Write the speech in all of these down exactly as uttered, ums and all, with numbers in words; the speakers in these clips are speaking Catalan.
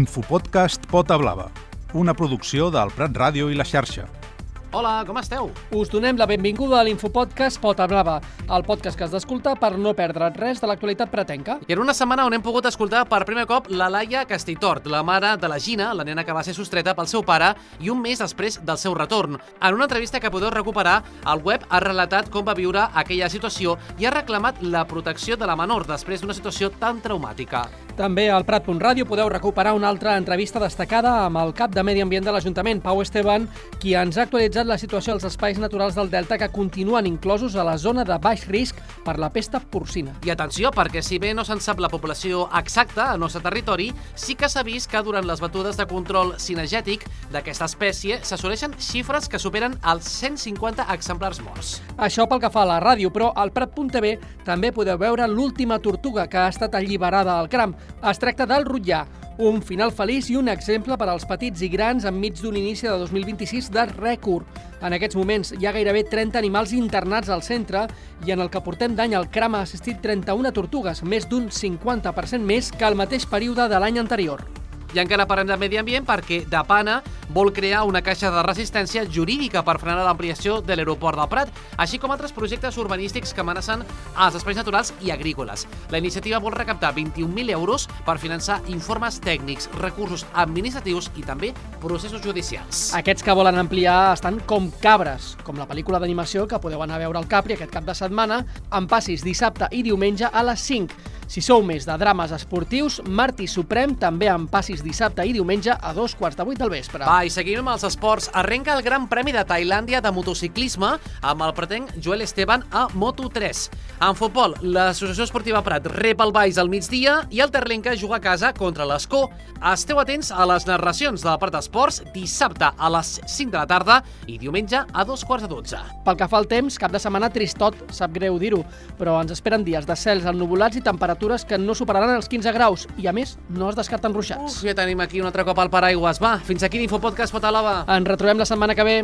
Infopodcast Pota Blava, una producció del Prat Ràdio i la Xarxa. Hola, com esteu? Us donem la benvinguda a l'Infopodcast Pota Blava, el podcast que has d'escoltar per no perdre res de l'actualitat pratenca. I en una setmana on hem pogut escoltar per primer cop la Laia Castelltort, la mare de la Gina, la nena que va ser sostreta pel seu pare, i un mes després del seu retorn. En una entrevista que podeu recuperar, el web ha relatat com va viure aquella situació i ha reclamat la protecció de la menor després d'una situació tan traumàtica. També al Prat punt ràdio podeu recuperar una altra entrevista destacada amb el cap de Medi Ambient de l'Ajuntament, Pau Esteban, qui ens ha actualitzat la situació als espais naturals del Delta que continuen inclosos a la zona de baix risc per la pesta porcina. I atenció, perquè si bé no se'n sap la població exacta al nostre territori, sí que s'ha vist que durant les batudes de control cinegètic d'aquesta espècie s'assoleixen xifres que superen els cent cinquanta exemplars morts. Això pel que fa a la ràdio, però al Prat punt tv també podeu veure l'última tortuga que ha estat alliberada al cram. Es tracta del rotllà, un final feliç i un exemple per als petits i grans enmig d'un inici de dos mil vint-i-sis de rècord. En aquests moments hi ha gairebé trenta animals internats al centre i en el que portem d'any el cram ha assistit trenta-una tortugues, més d'un cinquanta per cent més que el mateix període de l'any anterior. I encara parlem de medi ambient perquè Dapana vol crear una caixa de resistència jurídica per frenar l'ampliació de l'aeroport del Prat, així com altres projectes urbanístics que amenacen els espais naturals i agrícoles. La iniciativa vol recaptar vint-i-un mil euros per finançar informes tècnics, recursos administratius i també processos judicials. Aquests que volen ampliar estan com cabres, com la pel·lícula d'animació que podeu anar a veure al Capri aquest cap de setmana, amb passis dissabte i diumenge a les cinc. Si sou més de drames esportius, Martí Suprem també amb passis dissabte i diumenge a dos quarts de vuit del vespre. Va, i seguim amb els esports. Arrenca el Gran Premi de Tailàndia de motociclisme amb el pretenc Joel Esteban a Moto tres. En futbol, l'Associació Esportiva Prat rep el Baix al migdia i el Terlenca juga a casa contra l'Escó. Esteu atents a les narracions del Prat Esports dissabte a les cinc de la tarda i diumenge a dos quarts de dotze. Pel que fa al temps, cap de setmana tristot, sap greu dir-ho, però ens esperen dies de cels ennuvolats i temperatures que no superaran els quinze graus i, a més, no es descarten ruixats. Uf, ja tenim aquí un altre cop al paraigües. Va, fins aquí l'Infopodcast Pota Blava. Ens retrobem la setmana que ve.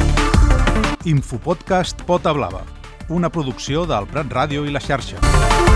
Infopodcast Pota Blava, una producció del Prat Ràdio i la Xarxa.